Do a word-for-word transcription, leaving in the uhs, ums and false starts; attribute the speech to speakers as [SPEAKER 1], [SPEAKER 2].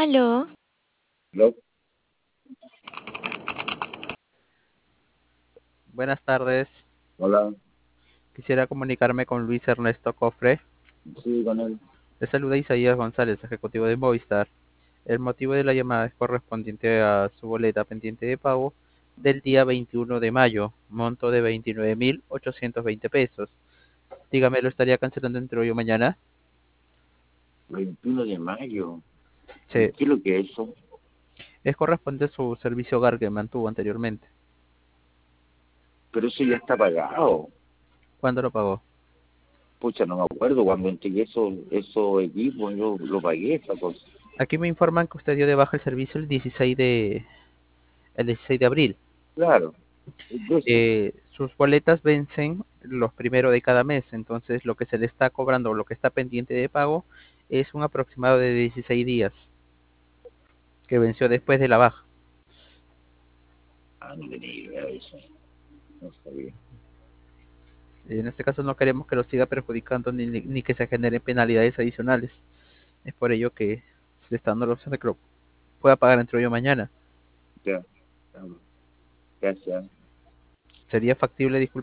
[SPEAKER 1] Aló,
[SPEAKER 2] Hello.
[SPEAKER 3] Buenas tardes.
[SPEAKER 2] Hola,
[SPEAKER 3] Quisiera comunicarme con Luis Ernesto Cofre.
[SPEAKER 2] sí, con él.
[SPEAKER 3] Le saluda Isaías González, ejecutivo de Movistar. El motivo de la llamada es correspondiente a su boleta pendiente de pago del día veintiuno de mayo, monto de veintinueve mil ochocientos veinte pesos. Dígame, ¿lo estaría cancelando entre hoy o mañana?
[SPEAKER 2] veintiuno de mayo. ¿Y
[SPEAKER 3] Sí,
[SPEAKER 2] qué es lo que es eso?
[SPEAKER 3] es corresponde a su servicio hogar que mantuvo anteriormente.
[SPEAKER 2] Pero eso ya está pagado.
[SPEAKER 3] ¿Cuándo lo pagó?
[SPEAKER 2] Pucha, no me acuerdo. Cuando entregué esos eso equipos, yo lo pagué esa cosa.
[SPEAKER 3] Aquí me informan que usted dio de baja el servicio el dieciséis de, el dieciséis de abril.
[SPEAKER 2] Claro, es de eso.
[SPEAKER 3] Eh, sus boletas vencen los primeros de cada mes, entonces lo que se le está cobrando o lo que está pendiente de pago es un aproximado de dieciséis días que venció después de la baja.
[SPEAKER 2] Ah, no tenía idea de eso. No sabía.
[SPEAKER 3] En este caso no queremos que lo siga perjudicando ni, ni que se generen penalidades adicionales. Es por ello que se le está dando la opción de que lo pueda pagar entre hoy o mañana.
[SPEAKER 2] Ya, claro. Gracias.
[SPEAKER 3] Sería factible, disculpe.